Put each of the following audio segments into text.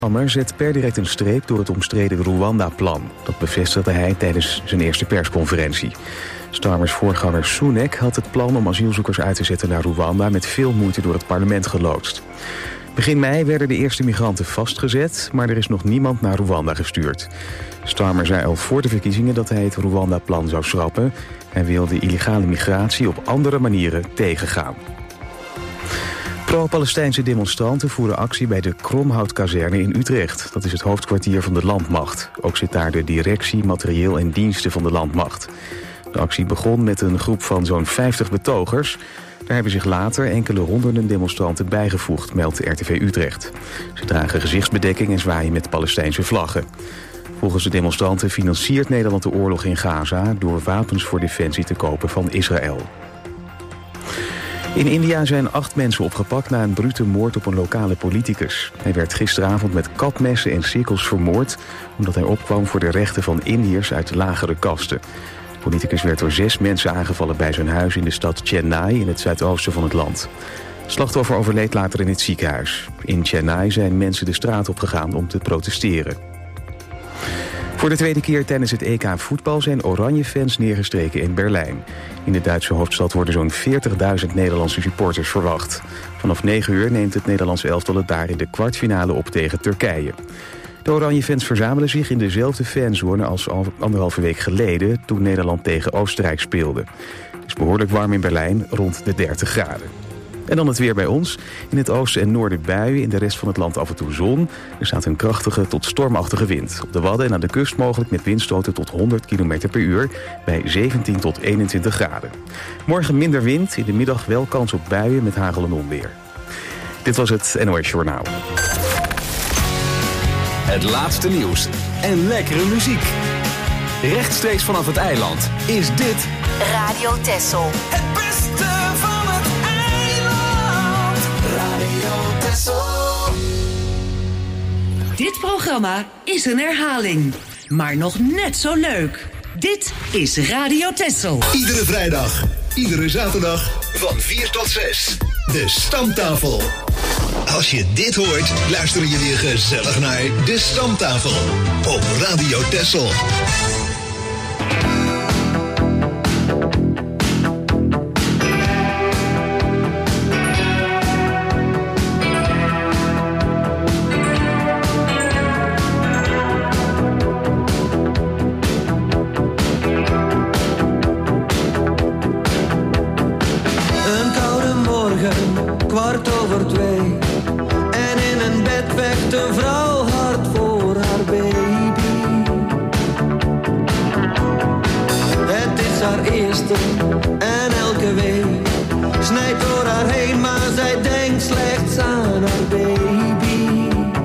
Starmer zet per direct een streep door het omstreden Rwanda-plan. Dat bevestigde hij tijdens zijn eerste persconferentie. Starmers voorganger Sunak had het plan om asielzoekers uit te zetten naar Rwanda met veel moeite door het parlement geloodst. Begin mei werden de eerste migranten vastgezet, maar er is nog niemand naar Rwanda gestuurd. Starmer zei al voor de verkiezingen dat hij het Rwanda-plan zou schrappen. Hij wil de illegale migratie op andere manieren tegengaan. Pro-Palestijnse demonstranten voeren actie bij de Kromhoutkazerne in Utrecht. Dat is het hoofdkwartier van de Landmacht. Ook zit daar de directie, materieel en diensten van de Landmacht. De actie begon met een groep van zo'n 50 betogers. Daar hebben zich later enkele honderden demonstranten bijgevoegd, meldt RTV Utrecht. Ze dragen gezichtsbedekking en zwaaien met Palestijnse vlaggen. Volgens de demonstranten financiert Nederland de oorlog in Gaza door wapens voor defensie te kopen van Israël. In India zijn 8 mensen opgepakt na een brute moord op een lokale politicus. Hij werd gisteravond met kapmessen en sikkels vermoord omdat hij opkwam voor de rechten van Indiërs uit lagere kasten. De politicus werd door 6 mensen aangevallen bij zijn huis in de stad Chennai in het zuidoosten van het land. Het slachtoffer overleed later in het ziekenhuis. In Chennai zijn mensen de straat opgegaan om te protesteren. Voor de tweede keer tijdens het EK voetbal zijn Oranje-fans neergestreken in Berlijn. In de Duitse hoofdstad worden zo'n 40.000 Nederlandse supporters verwacht. Vanaf 9 uur neemt het Nederlandse elftal het daar in de kwartfinale op tegen Turkije. De Oranje-fans verzamelen zich in dezelfde fanzone als anderhalve week geleden toen Nederland tegen Oostenrijk speelde. Het is behoorlijk warm in Berlijn, rond de 30 graden. En dan het weer bij ons. In het oosten en noorden buien, in de rest van het land af en toe zon. Er staat een krachtige tot stormachtige wind. Op de Wadden en aan de kust mogelijk met windstoten tot 100 km per uur... bij 17 tot 21 graden. Morgen minder wind, in de middag wel kans op buien met hagel en onweer. Dit was het NOS Journaal. Het laatste nieuws en lekkere muziek. Rechtstreeks vanaf het eiland is dit... Radio Texel. Het beste van het eiland. Radio Texel. Dit programma is een herhaling, maar nog net zo leuk. Dit is Radio Texel. Iedere vrijdag, iedere zaterdag, van 4 tot 6. De Stamtafel. Als je dit hoort, luister je weer gezellig naar De Stamtafel. Op Radio Texel. En elke week snijdt door haar heen, maar zij denkt slechts aan haar baby.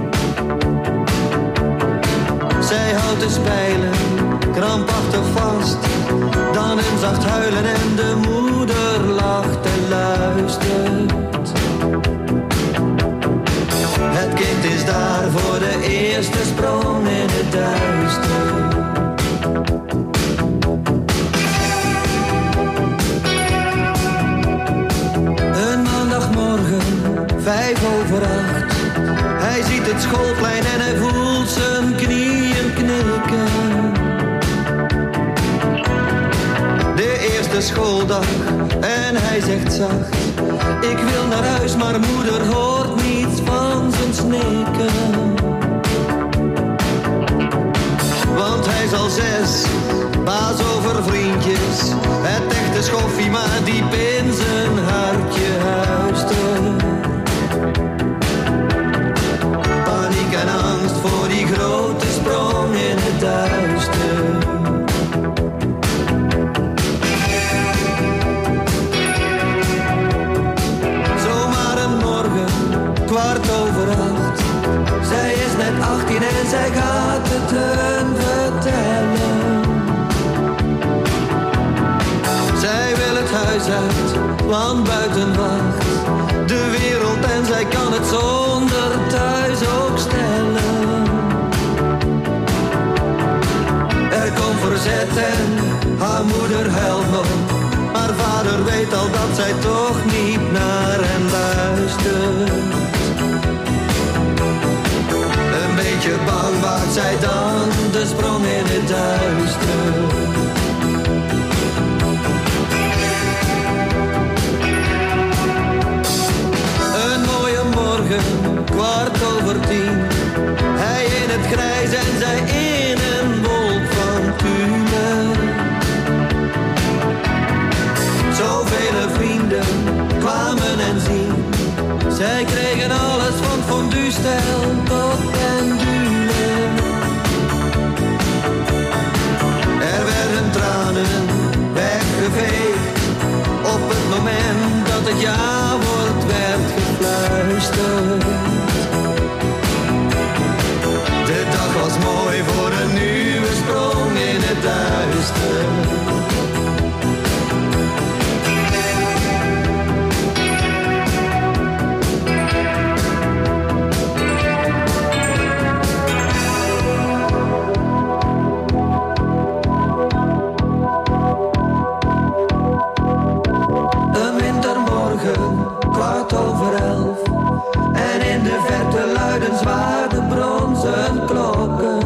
Zij houdt de spijlen krampachtig vast, dan een zacht huilen en de moeder lacht en luistert. Het kind is daar voor de eerste sprong in het duister. Morgen 7:55. Hij ziet het schoolplein en hij voelt zijn knieën knikken. De eerste schooldag en hij zegt zacht: ik wil naar huis, maar moeder hoort niets van zijn snikken. Want hij is al 6, baas over vriendjes. Het echte schoffie, maar diep in zijn hartje huistert. Paniek en angst voor die grote sprong in het duister. Zomaar een morgen, 7:15. Zij is net 18 en zij gaat het hun vertellen. Zij wil het huis uit, want buiten wacht de wereld en zij kan het zonder thuis ook stellen. Er komt verzet en haar moeder huilt nog, maar vader weet al dat zij toch niet naar hem luistert. Een dan waagt zij dan de sprong in het duister. Een mooie morgen, 10:15. Hij in het grijs en zij in een wolk van tulle. Zoveel vrienden kwamen en zien. Zij kregen alles van fondue-stijl tot pendule. Er werden tranen weggeveegd op het moment dat het ja-woord werd gefluisterd. De dag was mooi voor een nieuwe sprong in het duister. Een wintermorgen, 11:15. En in de verte luiden zwaar de bronzen klokken.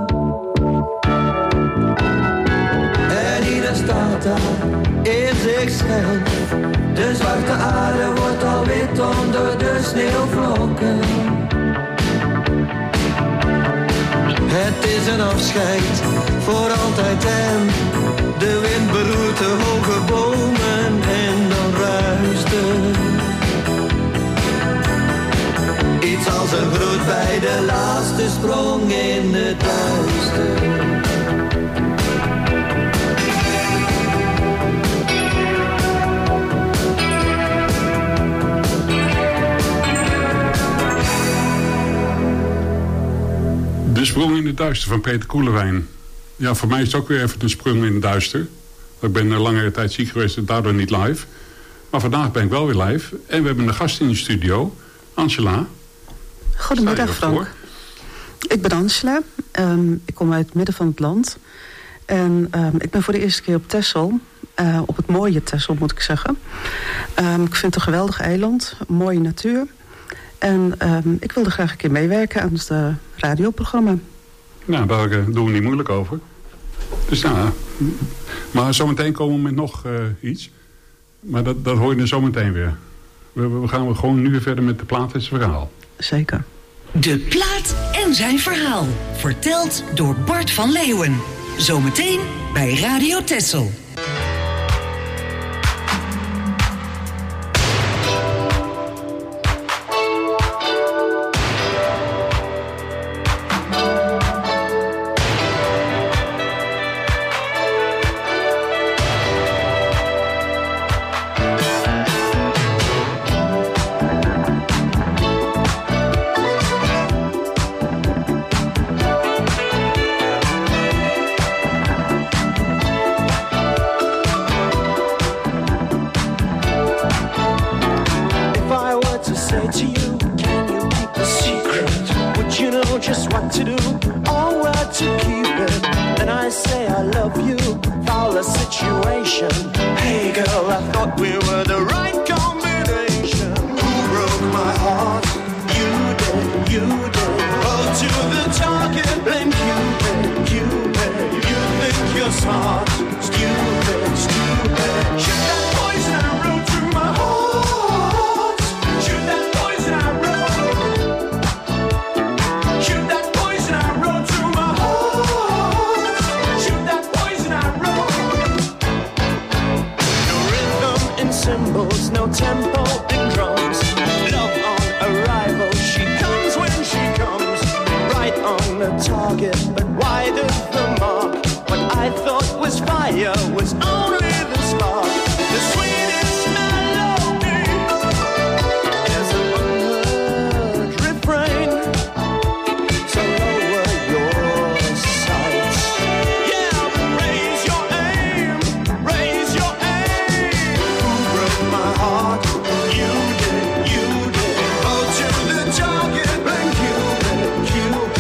En ieder staat daar in zichzelf. De zwarte aarde wordt al wit onder de sneeuwvlokken. Het is een afscheid voor altijd en de wind beroert de hoge bomen en dan ruist het. Iets als een groet bij de laatste sprong in het duister. De sprong in het duister van Peter Koelewijn. Ja, voor mij is het ook weer even een sprong in het duister. Ik ben een langere tijd ziek geweest en daardoor niet live. Maar vandaag ben ik wel weer live. En we hebben een gast in de studio, Angela. Goedemiddag, Frank. Ik ben Angela. Ik kom uit het midden van het land. En ik ben voor de eerste keer op Texel. Op het mooie Texel, moet ik zeggen. Ik vind het een geweldig eiland. Mooie natuur. En ik wilde graag een keer meewerken aan het radioprogramma. Nou, daar doen we niet moeilijk over. Dus nou, maar zometeen komen we met nog iets. Maar dat hoor je dan zometeen weer. We gaan gewoon nu weer verder met de plaat en zijn verhaal. Zeker. De plaat en zijn verhaal. Verteld door Bart van Leeuwen. Zometeen bij Radio Texel.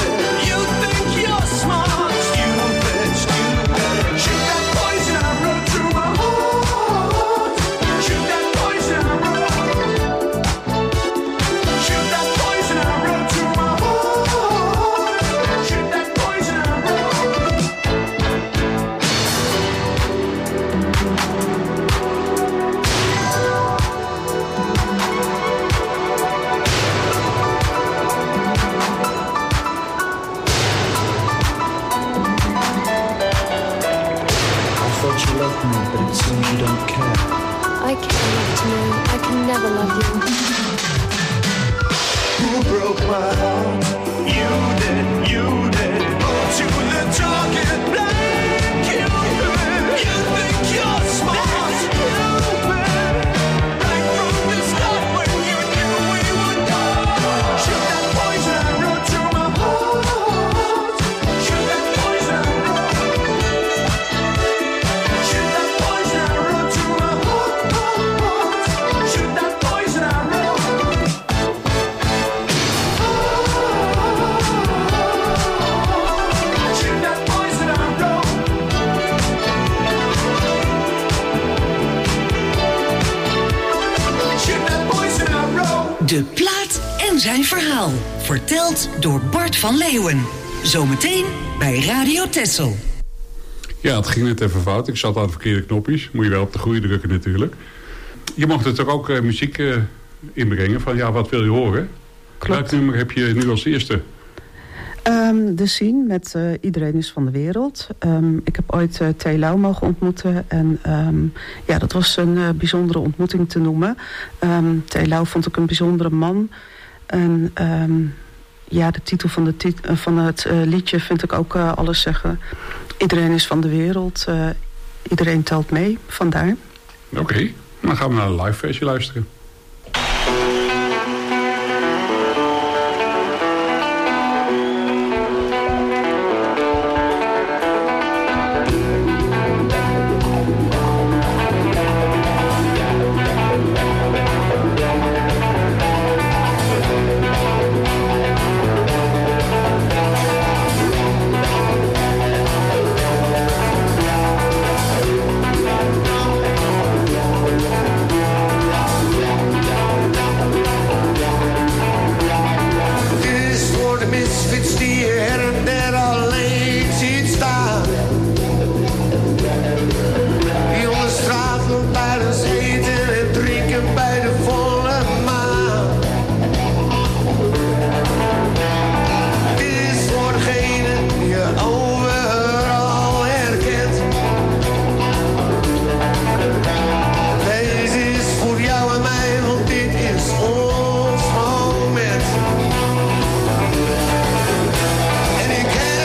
Shoot that poison I wrote never loved you. Who broke my heart? You did, you did. Brought you the target blank. You think you're smart. Stupid. Right from the start when you knew we would go. Shoot that poison arrow to my heart. Shoot that poison arrow. Shoot that poison arrow to my heart. Shoot that poison arrow. De plaat en zijn verhaal. Verteld door Bart van Leeuwen. Zometeen bij Radio Texel. Ja, het ging net even fout. Ik zat aan de verkeerde knopjes. Moet je wel op de goede drukken natuurlijk. Je mocht er toch ook muziek inbrengen van ja, wat wil je horen? Klopt. Welk nummer heb je nu als eerste? De Scene met Iedereen is van de wereld. Ik heb ooit T. Lau mogen ontmoeten. En ja, dat was een bijzondere ontmoeting te noemen. T. Lau vond ik een bijzondere man. En ja, de titel van het liedje vind ik ook alles zeggen. Iedereen is van de wereld. Iedereen telt mee, vandaar. Oké, dan gaan we naar de live versie luisteren. And you can't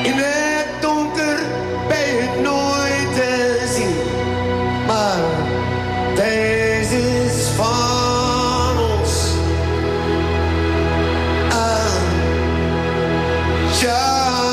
In het donker ben je nooit te zien. Maar deze is van ons. Ja.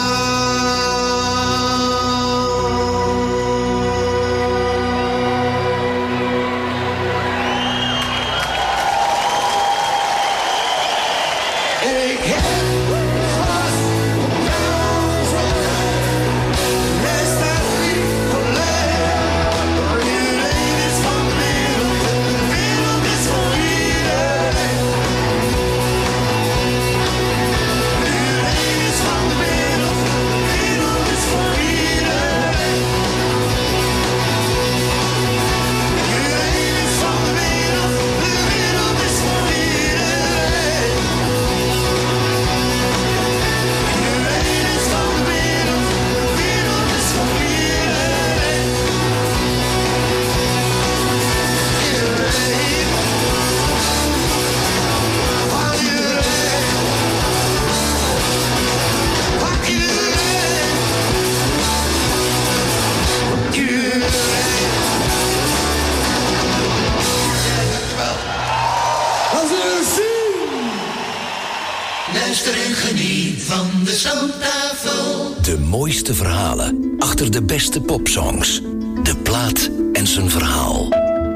Luister en geniet van de Stamtafel. De mooiste verhalen achter de beste popsongs. De plaat en zijn verhaal.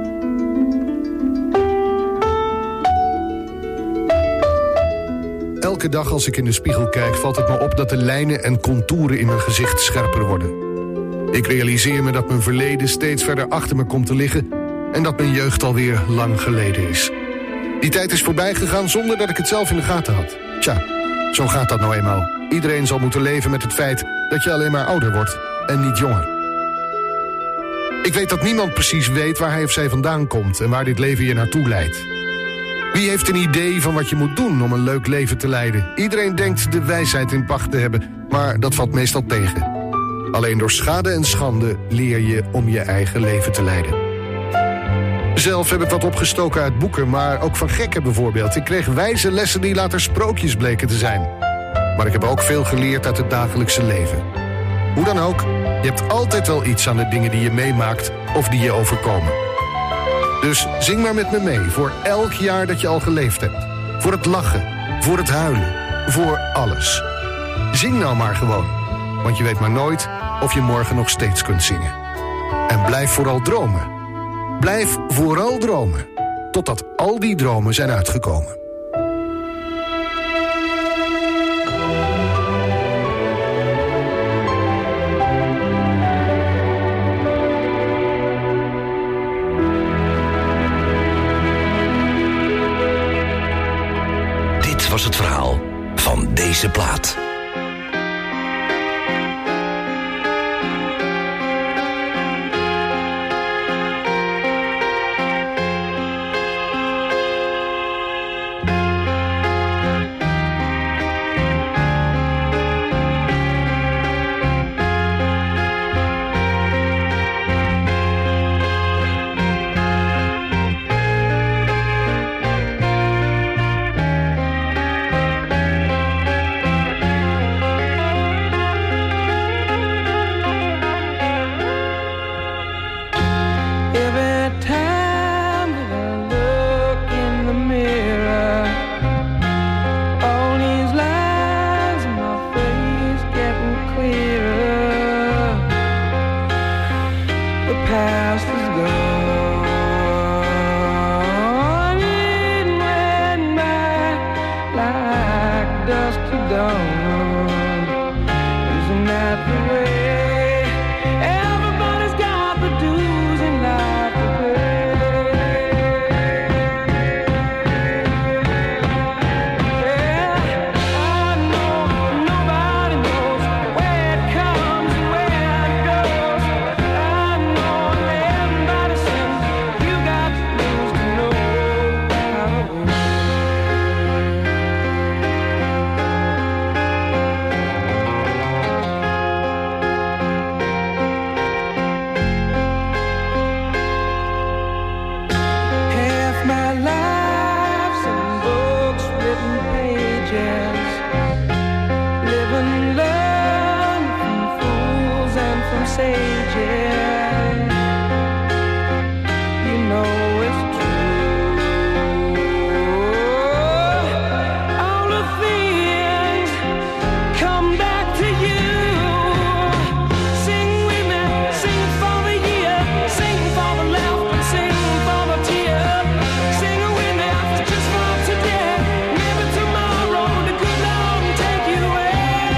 Elke dag als ik in de spiegel kijk, valt het me op dat de lijnen en contouren in mijn gezicht scherper worden. Ik realiseer me dat mijn verleden steeds verder achter me komt te liggen en dat mijn jeugd alweer lang geleden is. Die tijd is voorbij gegaan zonder dat ik het zelf in de gaten had. Tja, zo gaat dat nou eenmaal. Iedereen zal moeten leven met het feit dat je alleen maar ouder wordt en niet jonger. Ik weet dat niemand precies weet waar hij of zij vandaan komt en waar dit leven je naartoe leidt. Wie heeft een idee van wat je moet doen om een leuk leven te leiden? Iedereen denkt de wijsheid in pacht te hebben, maar dat valt meestal tegen. Alleen door schade en schande leer je om je eigen leven te leiden. Zelf heb ik wat opgestoken uit boeken, maar ook van gekken bijvoorbeeld. Ik kreeg wijze lessen die later sprookjes bleken te zijn. Maar ik heb ook veel geleerd uit het dagelijkse leven. Hoe dan ook, je hebt altijd wel iets aan de dingen die je meemaakt of die je overkomen. Dus zing maar met me mee voor elk jaar dat je al geleefd hebt. Voor het lachen, voor het huilen, voor alles. Zing nou maar gewoon, want je weet maar nooit of je morgen nog steeds kunt zingen. En blijf vooral dromen. Blijf vooral dromen, totdat al die dromen zijn uitgekomen. Dit was het verhaal van deze plaat. sage, yeah. You know it's true. All the things come back to you. Sing with me, sing for the year, sing for the laugh and sing for the tear. Sing with me just for today, maybe tomorrow the good Lord will take you away.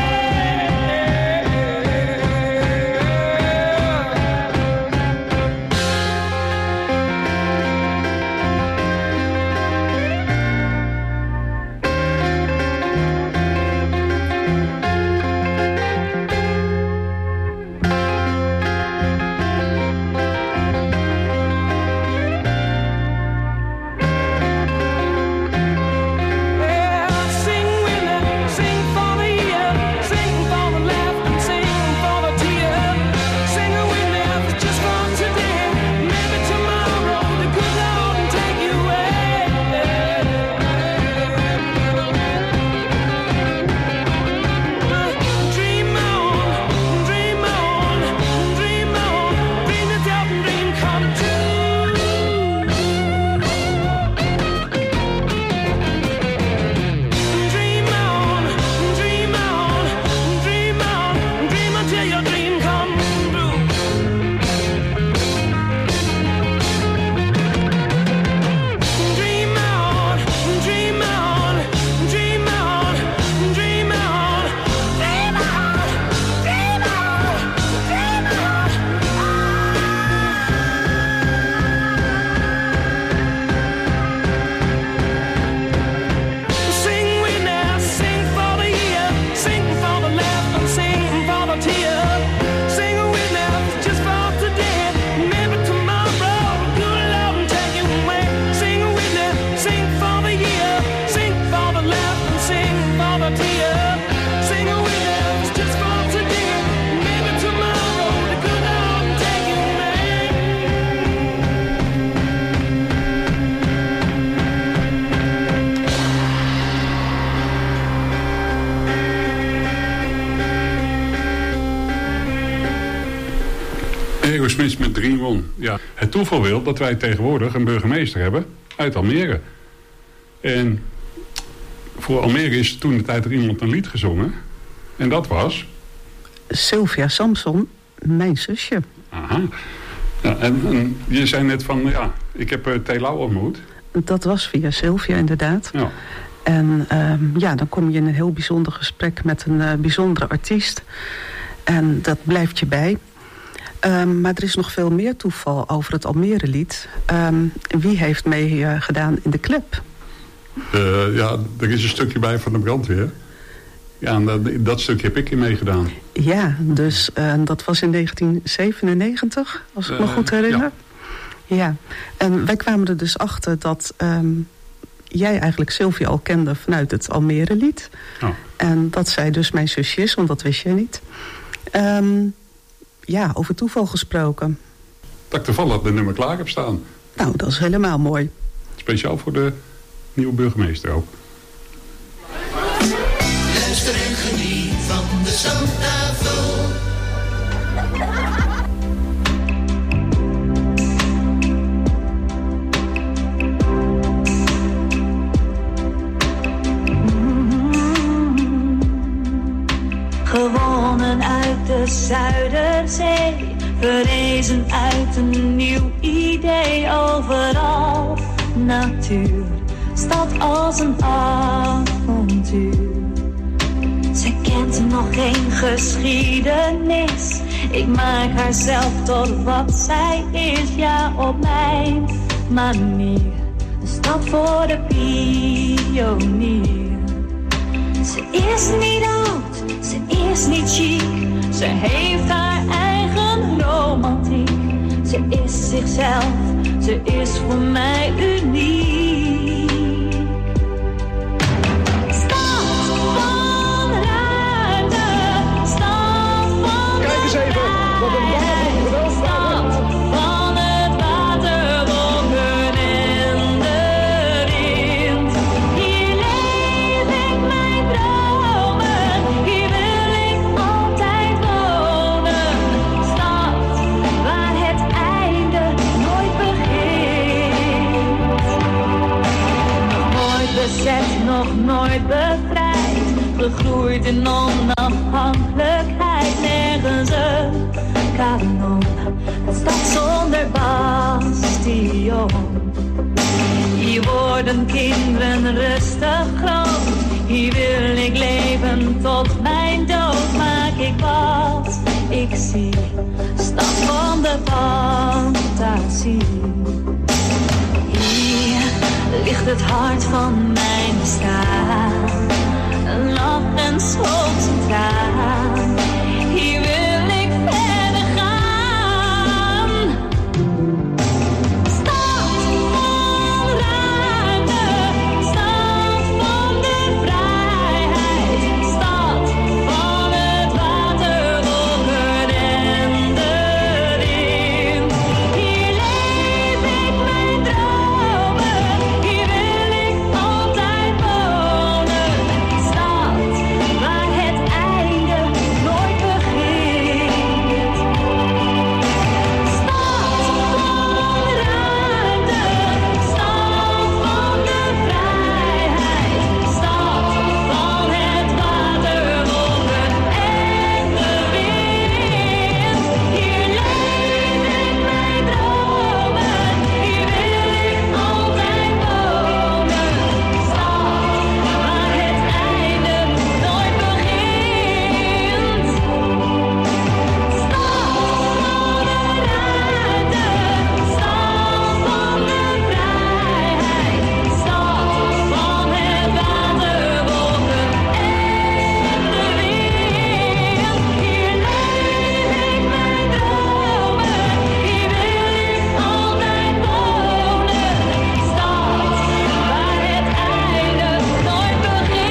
Sing with me, sing for the year, sing for the laugh and sing for the tear. Sing with me just for today, maybe tomorrow the good Lord will take you away. Dream on, dream on, dream on, dream the devil dream come true. Dream on, dream on, dream on, dream until your dream come true. Dream on, dream on, dream on, dream on, dream on, dream on, dream on. Sing with me, sing for the year, sing for the laugh and sing for the tear. Sing with me just for today, maybe tomorrow good Lord will take you away. Sing with me, sing for the year, sing for the laugh and sing for the tear. Sing with me just for today, maybe tomorrow the good Lord will take you away. Aerosmith met Dream On. Ja, het toeval wil dat wij tegenwoordig een burgemeester hebben uit Almere. En voor Almere is toen de tijd er iemand een lied gezongen. En dat was... Sylvia Samson, mijn zusje. Aha. Ja, en je zei net van, ja, ik heb Telau ontmoet. Dat was via Sylvia inderdaad. Ja. En ja, dan kom je in een heel bijzonder gesprek met een bijzondere artiest. En dat blijft je bij. Maar er is nog veel meer toeval over het Almere-lied. Wie heeft meegedaan in de clip? Ja, er is een stukje bij van de brandweer. Ja, en dat stukje heb ik in meegedaan. Ja, dus dat was in 1997, als ik me goed herinner. Ja, en wij kwamen er dus achter dat jij eigenlijk Sylvia al kende vanuit het Almere-lied. Oh. En dat zij dus mijn zusje is, want dat wist je niet. Ja, over toeval gesproken. Dat ik toevallig de nummer klaar heb staan. Nou, dat is helemaal mooi. Speciaal voor de nieuwe burgemeester ook. Luister en geniet van de Zandtafel. Gewonnen uit de Zuiderzee, verrezen uit een nieuw idee. Overal natuur, stad als een avontuur. Ze kent nog geen geschiedenis, ik maak haar zelf tot wat zij is. Ja, op mijn manier, de stad voor de pionier. Ze is niet oud, ze is niet chic, ze heeft haar eigen romantiek. Ze is zichzelf, ze is voor mij uniek. Stad van ruimte, stad van kijk eens even, wat een watervogel. Stad van het water, wolken en de wind. Hier leef ik mijn dromen, hier wil ik altijd wonen. Stad gegroeid in onafhankelijkheid. Nergens een kanon, een stad zonder bastion. Hier worden kinderen rustig groot. Hier wil ik leven tot mijn dood. Maak ik wat ik zie, stad van de fantasie. Hier ligt het hart van mijn bestaan. Een lamp en schoot zijn traan. Hier wil ik verder gaan. Stad van ruimte, stad van de vrijheid. Stad van het water, wolken en de wind. Hier leef ik mijn dromen, hier wil ik altijd wonen. Stad waar het einde nooit begint. Stad van ruimte, stad van de vrijheid. Stad van het water, wolken en de wind. Hier leef ik mijn dromen, hier wil ik altijd wonen. Stad waar het einde nooit begint. Stad van de ruimte, stad van de vrijheid. Stad van het water, wolken en de wind. Hier leef ik mijn dromen, hier wil ik altijd wonen. Stad waar het einde nooit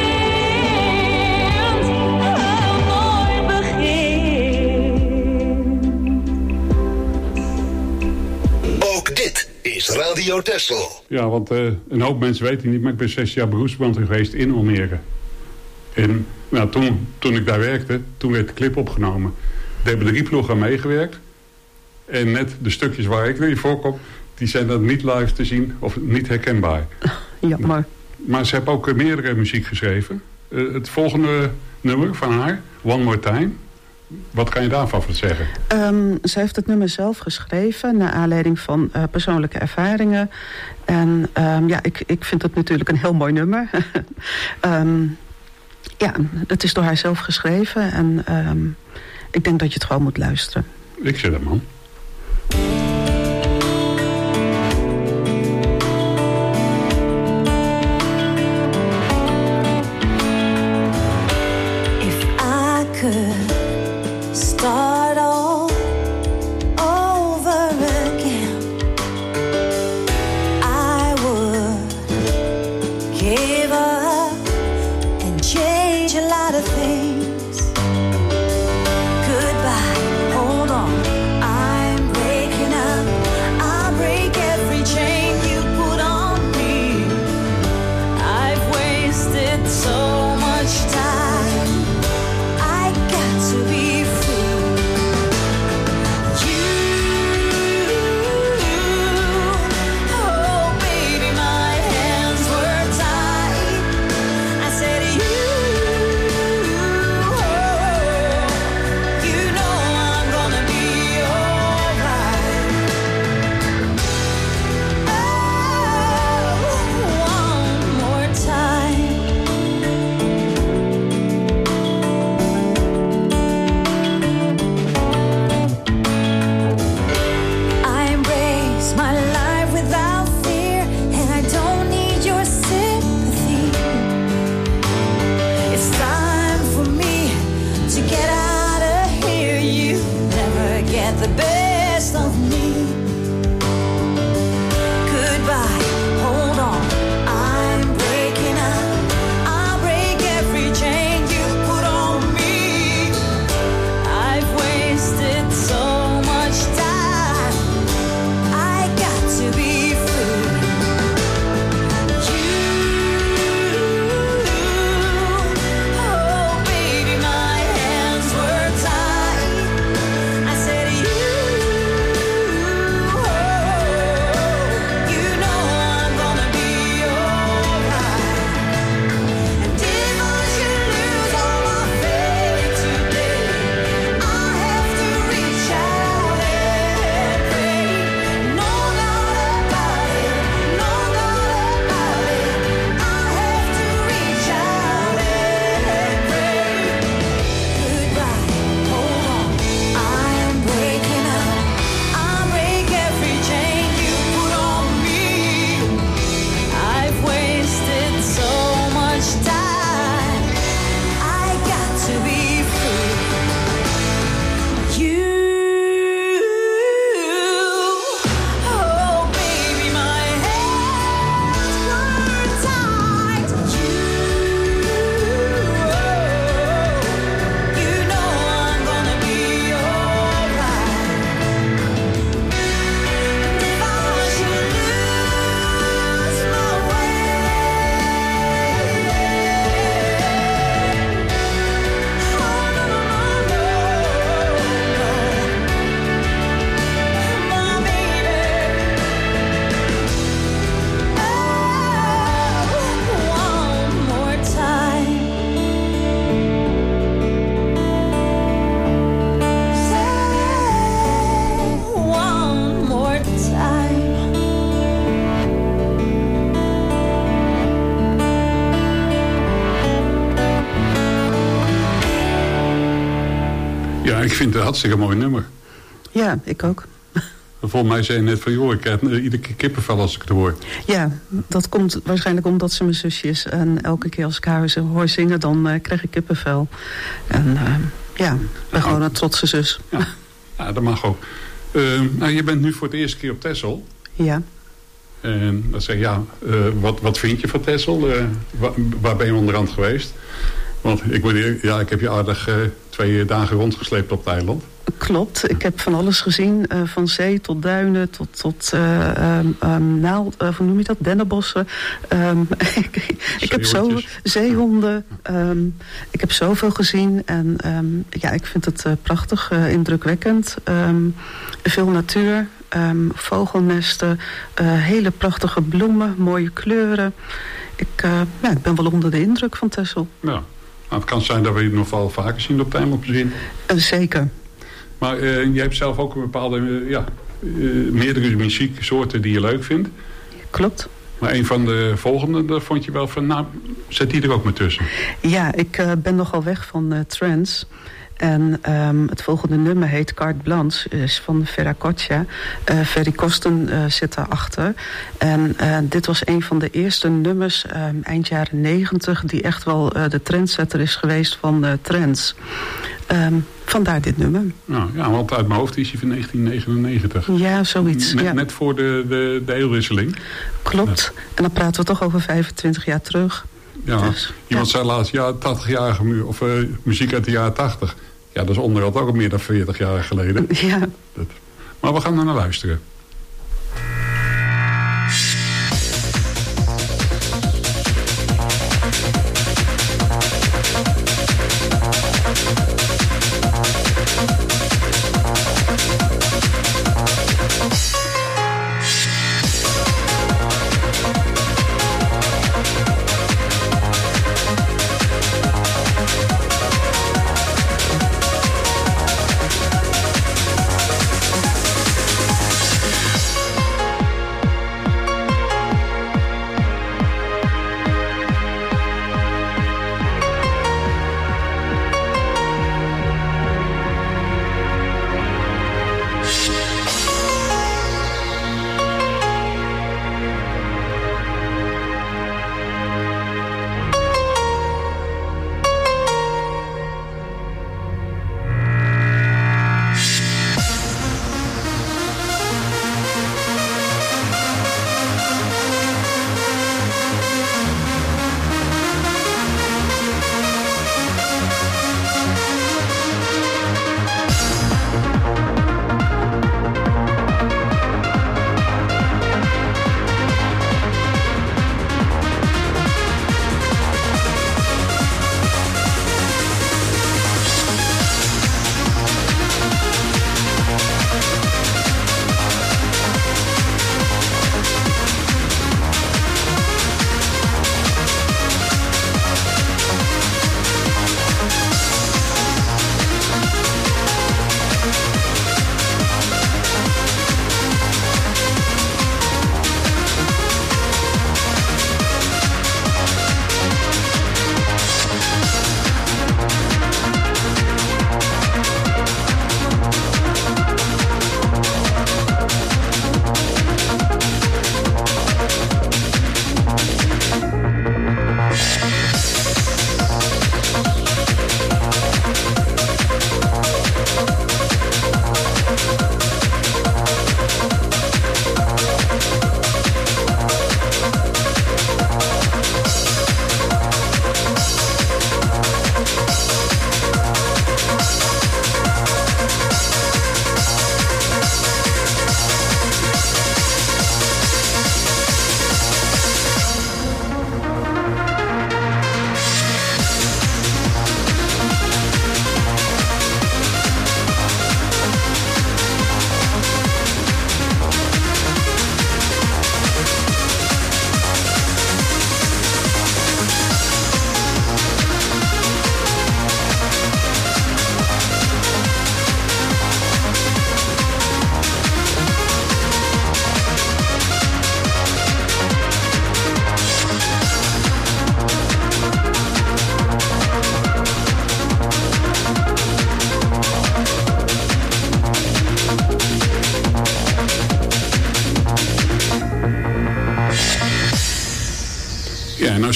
begint. Ook dit is Radio Texel. Ja, want een hoop mensen weten niet, maar ik ben 6 jaar beroepsbrandweer geweest in Almere. En nou, toen ik daar werkte, toen werd de clip opgenomen. Daar hebben de rieploeg aan meegewerkt. En net de stukjes waar ik in voorkom, die zijn dan niet live te zien of niet herkenbaar. Jammer. Maar ze hebben ook meerdere muziek geschreven. Het volgende nummer van haar, One More Time. Wat kan je daarvan zeggen? Ze heeft het nummer zelf geschreven naar aanleiding van persoonlijke ervaringen. En ja, ik vind het natuurlijk een heel mooi nummer. Ja, het is door haar zelf geschreven. En ik denk dat je het gewoon moet luisteren. Ik zit er, man. If I could start all over again, I would give up and change a lot of things. Goodbye, hold on, I'm breaking up. I'll break every chain you put on me. I've wasted so much time. I got to be free. Oh baby, my hands were tied. I said you know I'm gonna be alright. Oh, one more time. I embrace my life without fear, and I don't need your sympathy. It's time for me to get out of here. You never get the best of me. Goodbye, hold on, I'm breaking up. I'll break every chain you put on me. I've wasted so much time. I got to be free. Oh baby, my hands were tied. I said you Ja, ik vind het een hartstikke mooi nummer. Ja, ik ook. Volgens mij zei je net van, joh, ik krijg iedere keer kippenvel als ik het hoor. Ja, dat komt waarschijnlijk omdat ze mijn zusje is. En elke keer als ik haar hoor zingen, dan krijg ik kippenvel. En ja, ik ben gewoon een trotse zus. Ja, dat mag ook. Nou, je bent nu voor het eerste keer op Texel. Ja. En dan zeg je, ja, wat vind je van Texel? Waar ben je onderhand geweest? Want ik heb je aardig 2 dagen rondgesleept op het eiland. Klopt, ik heb van alles gezien. Van zee tot duinen, tot hoe noem je dat? Dennenbossen. Ik heb zeehonden. Ik heb zoveel gezien. En ja, ik vind het prachtig, indrukwekkend. Veel natuur. Vogelnesten. Hele prachtige bloemen. Mooie kleuren. Ik ben wel onder de indruk van Texel. Ja, nou, het kan zijn dat we je nog wel vaker zien op het eiland zien. Zeker. Maar jij hebt zelf ook een bepaalde, meerdere muzieksoorten die je leuk vindt. Klopt. Maar een van de volgende, daar vond je wel van, nou, zet die er ook maar tussen. Ja, ik ben nogal weg van trance. En het volgende nummer heet Carte Blanche, is van Vera Coccia. Ferry Kosten zit daarachter. En dit was een van de eerste nummers eind jaren 90... die echt wel de trendsetter is geweest van trance. Vandaar dit nummer. Nou, ja, want uit mijn hoofd is hij van 1999. Ja, zoiets. Net voor de eeuwwisseling. Klopt. En dan praten we toch over 25 jaar terug. Ja, dus, iemand zei laatst, 80-jarige muziek uit de jaren 80. Ja, dat is onderhand ook al meer dan 40 jaar geleden. Ja. Maar we gaan er naar luisteren.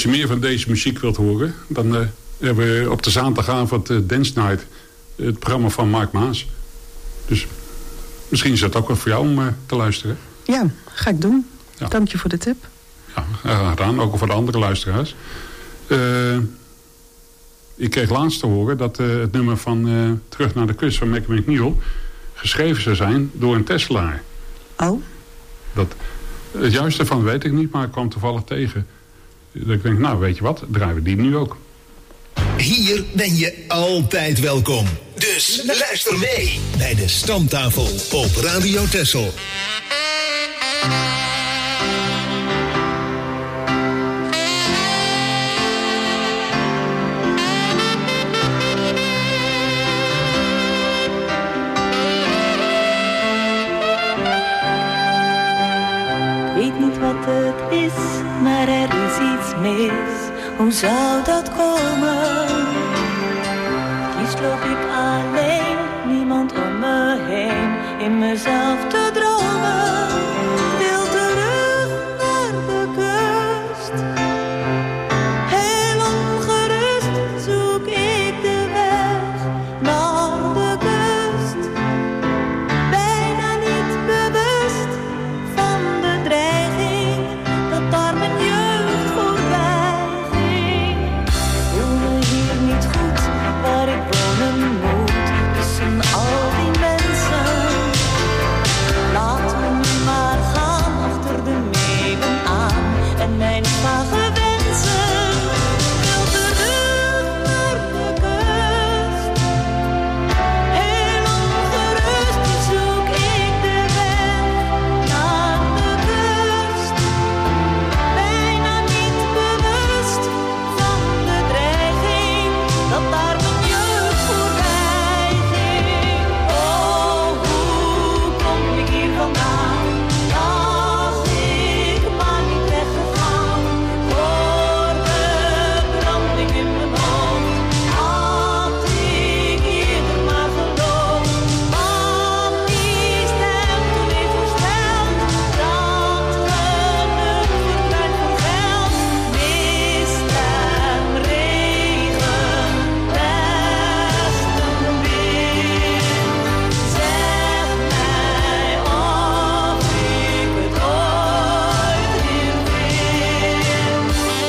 als je meer van deze muziek wilt horen... dan hebben we op de zaterdagavond Dance Night... het programma van Mark Maas. Dus misschien is dat ook wel voor jou om te luisteren. Ja, ga ik doen. Ja. Dank je voor de tip. Ja, graag gedaan. Ook voor de andere luisteraars. Ik kreeg laatst te horen dat het nummer van Terug naar de Kust van Mackie McNeil... geschreven zou zijn door een Tesselaar. Oh? Het juiste van weet ik niet, maar ik kwam toevallig tegen. Dat ik denk, nou weet je wat, draaien we die nu ook. Hier ben je altijd welkom. Dus luister mee bij de Stamtafel op Radio Texel. Ik weet niet wat het is, maar er is iets mis. Hoe zou dat komen? Liefst loop ik alleen, niemand om me heen, in mezelf te dromen. Wil terug naar de kust. Heel ongerust zoek ik de weg naar de kust. Bijna niet bewust van de dreiging dat daar mijn jeugd voorbij ging. Voel me hier niet goed waar ik wonen moet, tussen al die mensen. Laat me maar gaan achter de meeuwen aan en mijn vage wensen. Wil terug naar de kust. Heel ongerust zoek ik de weg naar de kust. Bijna niet bewust van de dreiging dat daar mijn jeugd voorbij ging. Oh, hoe kom ik hier vandaan? Was ik maar niet weggegaan voor de branding in mijn hoofd? Had ik eerder maar geloofd wat die stem toen ik voorspeld, dat geluk verdwijnt voor geld. Mist en regen, westenwind. Zeg mij of ik het ooit weer vind.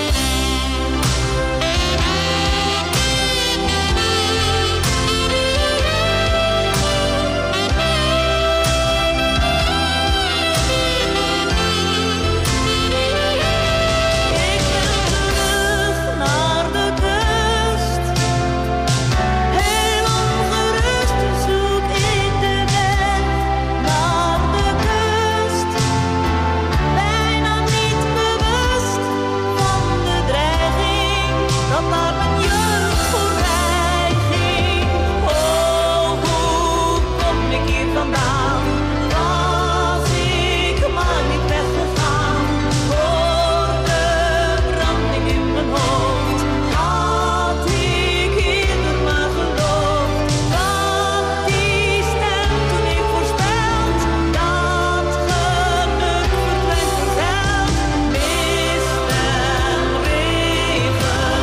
Ik wil terug naar de kust. Heel ongerust zoek ik de weg naar de kust. Bijna niet bewust van de dreiging dat naar mijn jeugd voorbij ging. Oh, hoe kom ik hier vandaan? Was ik maar niet weggegaan voor de branding in mijn hoofd? Had ik eerder maar geloofd wat die stem toen ik voorspeld, dat geluk verdwijnt voor geld. Mist en regen,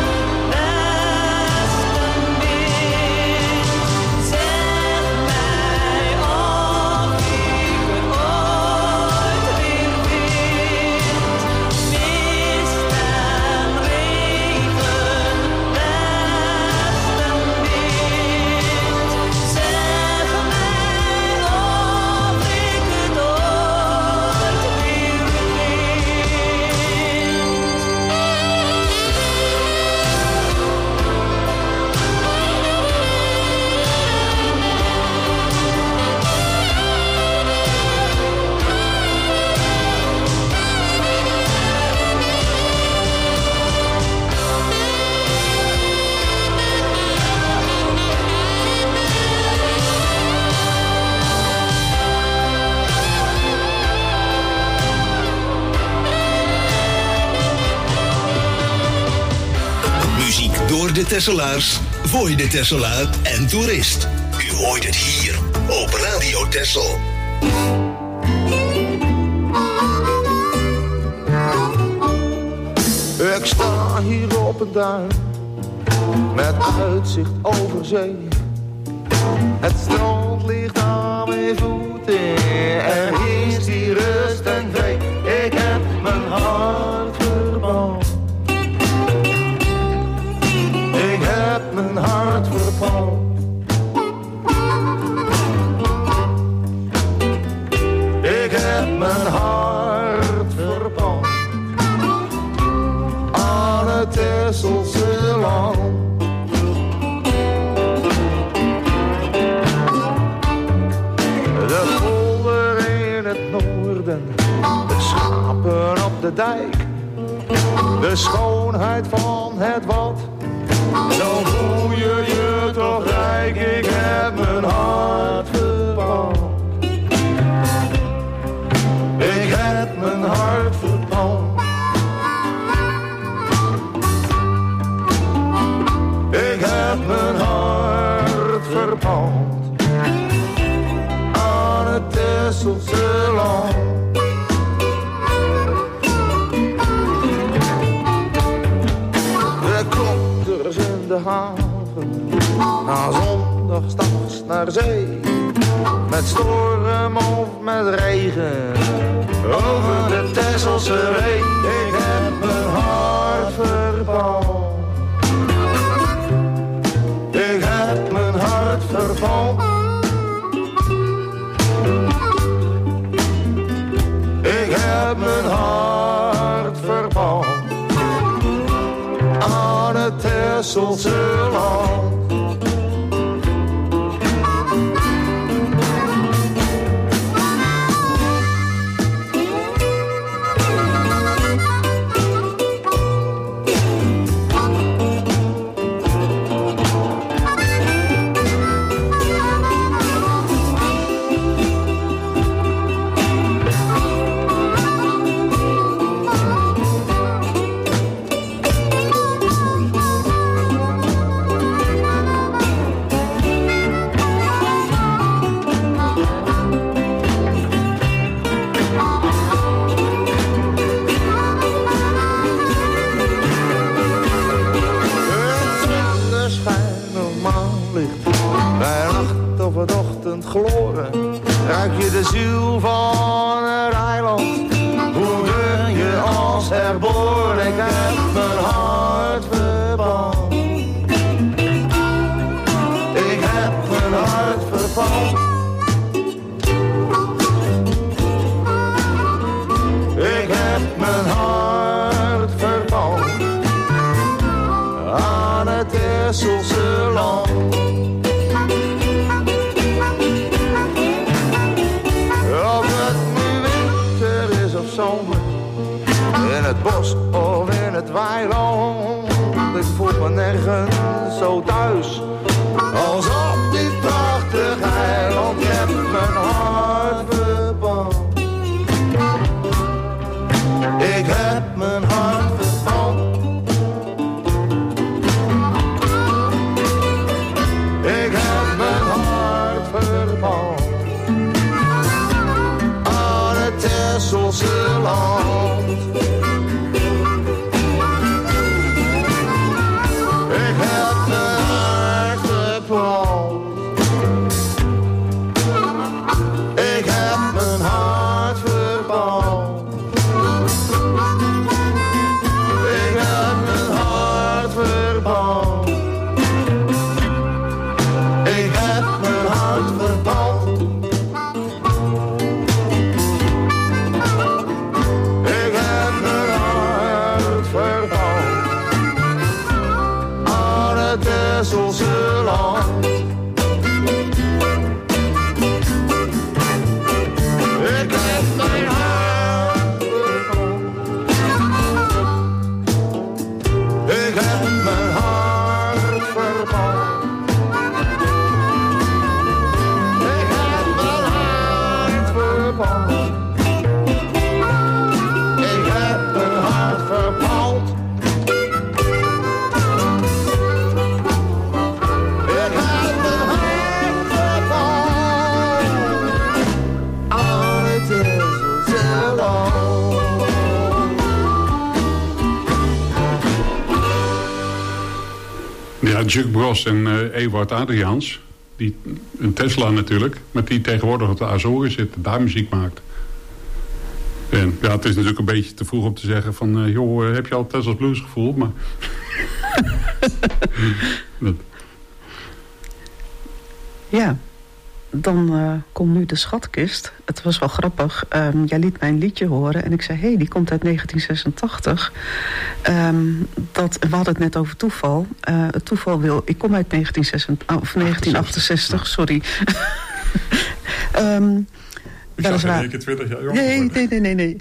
westenwind. Zeg mij of ik het ooit weer vind. Mist en regen, westenwind. Zeg mij of ik het ooit weer Muziek door de Tesselaars, voor de Tesselaar en toerist. U hoort het hier op Radio Texel. Ik sta sta hier op een duin met uitzicht over zee. Het strand ligt aan mijn voeten, er is die rust en vrede. Ik heb mijn hart verbrand. Ik heb mijn hart verbrand. Ik heb mijn hart verbrand aan het Tesselse land. De polder in het noorden, de schapen op de dijk, de schoonheid van het wat, zo voel je je toch rijk. Ik heb mijn hart verbrand. Ik heb mijn hart verbrand. Ik heb mijn hart verbrand aan het Tesselse land. De klotters in de haven, na zondag s'nachts naar zee, met storm of met regen, over de Tesselse Ree. Ik heb mijn hart verbrand. Ik heb mijn hart verbrand. Ik heb mijn hart verbrand aan het Tesselse land. Ruik je de ziel van het eiland, voel je je als herboren. Ik heb mijn hart verbrand. Ik heb mijn hart verbrand. Ik heb mijn hart verbrand aan het Tesselse land. In het bos of in het weiland, ik voel me nergens zo thuis als op dit prachtige eiland. Ik heb mijn hart verbrand. Ik heb mijn hart verbrand. Ik heb mijn hart verbrand aan het Tesselse land. Ik heb mijn hart Ja, Chuck Bros en Ewart Adriaans. Een Tesla natuurlijk. Maar die tegenwoordig op de Azoren zit. Daar muziek maakt. En ja, het is natuurlijk een beetje te vroeg om te zeggen van... joh, heb je al Tesla's Blues gevoeld? Maar... Ja, dan komt nu de schatkist. Het was wel grappig. Jij liet mij een liedje horen en ik zei... hé, die komt uit 1986. We hadden het net over toeval. Het toeval wil... Ik kom uit 1968, sorry. Ik zag in één keer 20 jaar jonger. Nee.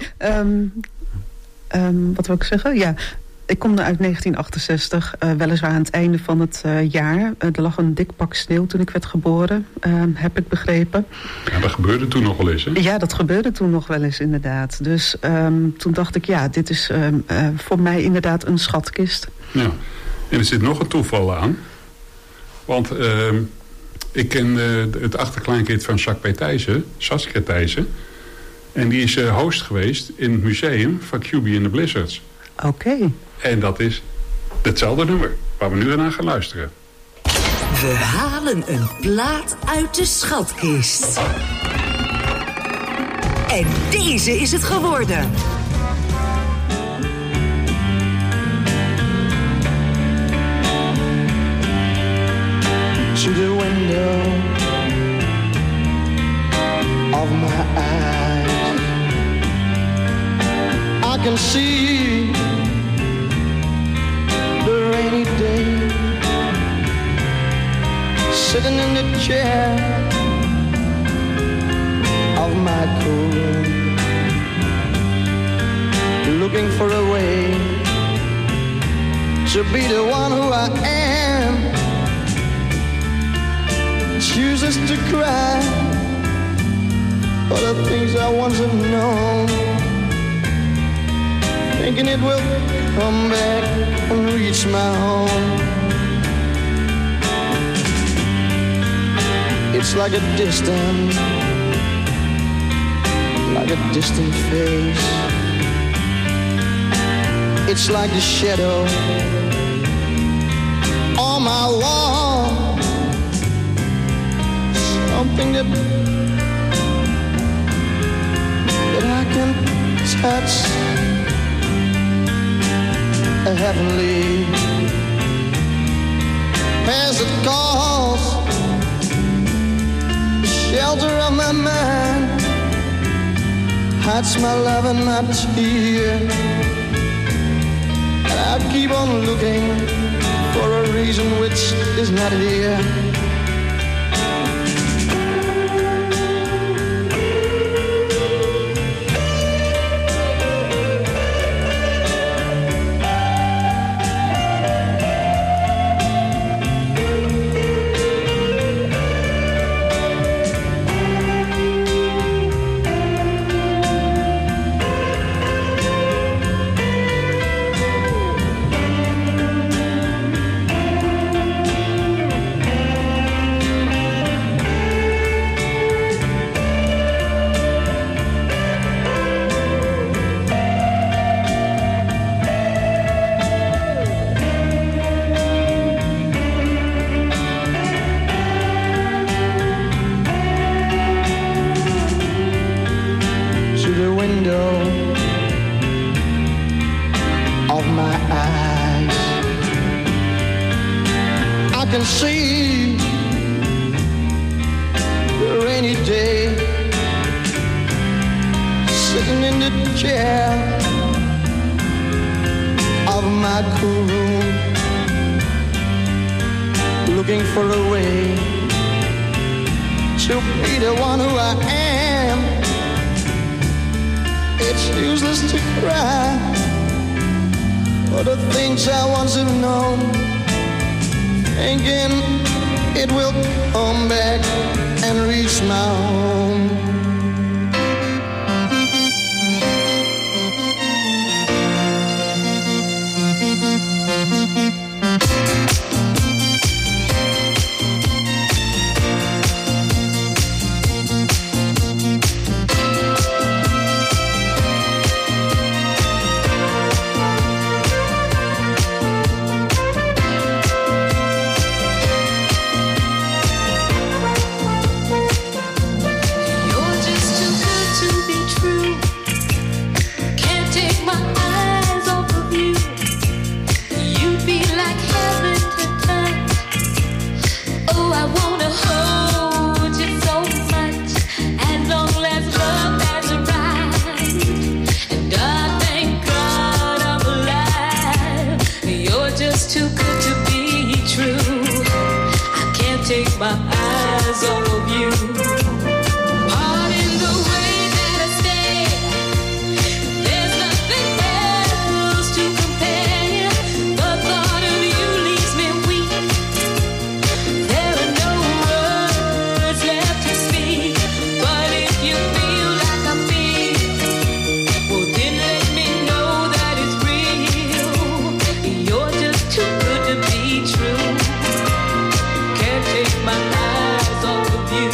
Wat wil ik zeggen? Ja... Ik kom uit 1968, weliswaar aan het einde van het jaar. Er lag een dik pak sneeuw toen ik werd geboren, heb ik begrepen. Ja, dat gebeurde toen nog wel eens, hè? Ja, dat gebeurde toen nog wel eens, inderdaad. Dus toen dacht ik, ja, dit is voor mij inderdaad een schatkist. Ja, en er zit nog een toeval aan. Want ik ken het achterkleinkind van Jacques P. Thijssen, Saskia Thijssen. En die is host geweest in het museum van QB and the Blizzards. Oké. En dat is hetzelfde nummer waar we nu naar gaan luisteren. We halen een plaat uit de schatkist. En deze is het geworden. To the window of my eyes, I can see the rainy day, sitting in the chair of my cool room, looking for a way to be the one who I am. Chooses to cry for the things I once have known, thinking it will come back and reach my home. It's like a distant face. It's like the shadow on my wall, something that I can touch, a heavenly as it calls, the shelter of my mind hides my love and my tear, and I keep on looking for a reason which is not here. take my eyes off of you. Pardon the way that I stare. There's nothing else to compare. The thought of you leaves me weak. There are no words left to speak. But if you feel like I feel, well then let me know that it's real. You're just too good to be true. Can't take my eyes off of you.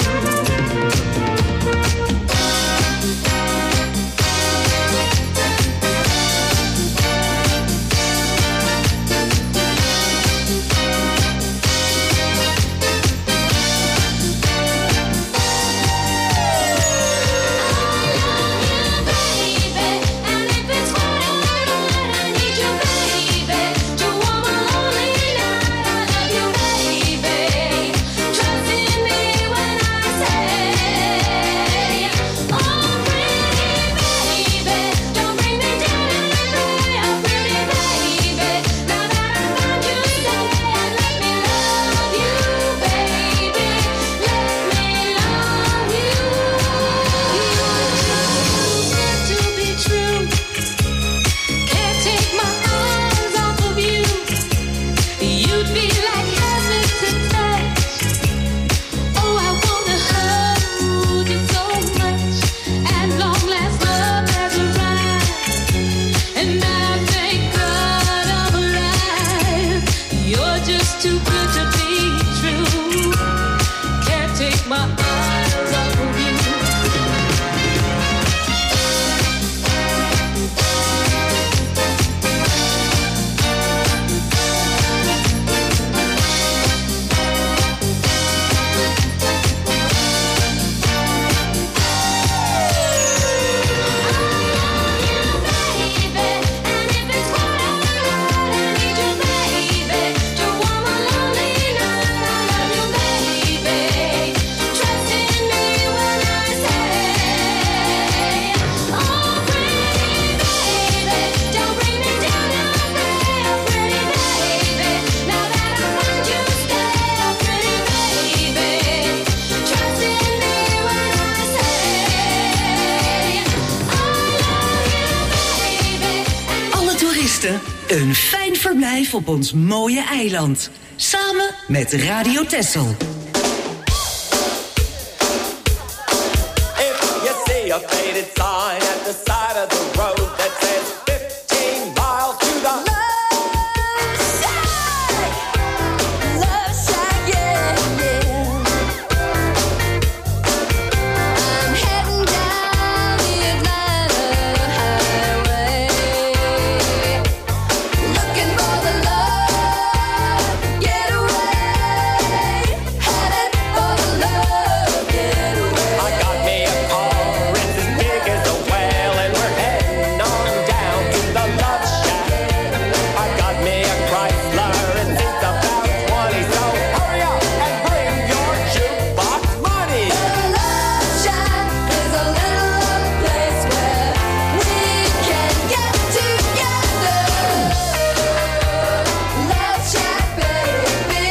Een fijn verblijf op ons mooie eiland. Samen met Radio Texel. If you see a faded sign at the side of the road that says 15 miles to the Love shack, yeah, yeah. I'm heading down the Atlanta highway, looking for the love getaway, headed for the love getaway. I got me a car, it's as big as a whale, and we're heading on down to the Love Shack. I got me a Chrysler, and it's about 20, so hurry up and bring your jukebox money. The Love Shack is a little old place where we can get together. Love Shack, baby.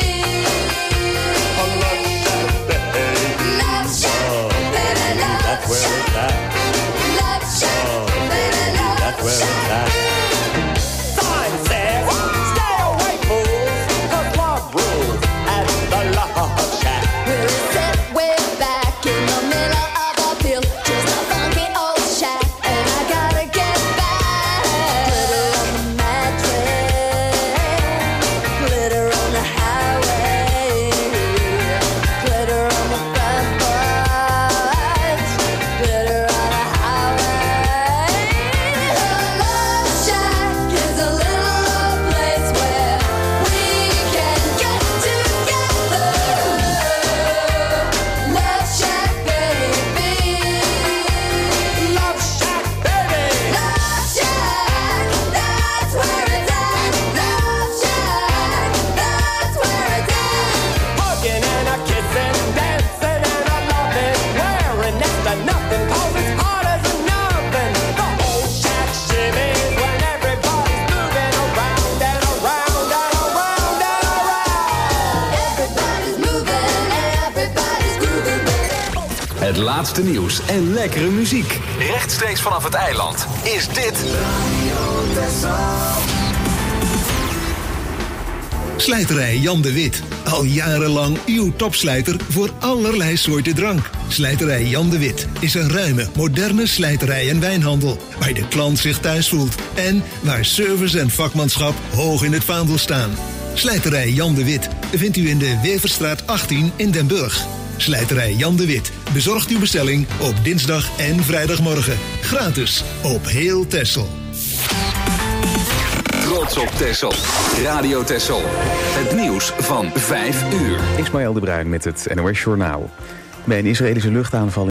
Love Shack, baby, Love Shack. Love Shack, baby, Love Shack. Sign says, stay away, fools, 'cause love rules at the Love Shack. We're set way back in the middle of a field, just a funky old shack, and I gotta get back. Glitter on the mattress, glitter on the highway, glitter on the front porch, glitter all Het laatste nieuws en lekkere muziek. Rechtstreeks vanaf het eiland is dit Slijterij Jan de Wit. Al jarenlang uw topslijter voor allerlei soorten drank. Slijterij Jan de Wit is een ruime, moderne slijterij en wijnhandel. Waar de klant zich thuis voelt. En waar service en vakmanschap hoog in het vaandel staan. Slijterij Jan de Wit vindt u in de Weverstraat 18 in Den Burg. Slijterij Jan de Wit bezorgt uw bestelling op dinsdag en vrijdagmorgen. Gratis op heel Texel. Trots op Texel. Radio Texel. Het nieuws van 5 uur. Ismaël de Bruin met het NOS Journaal. Bij een Israëlische luchtaanval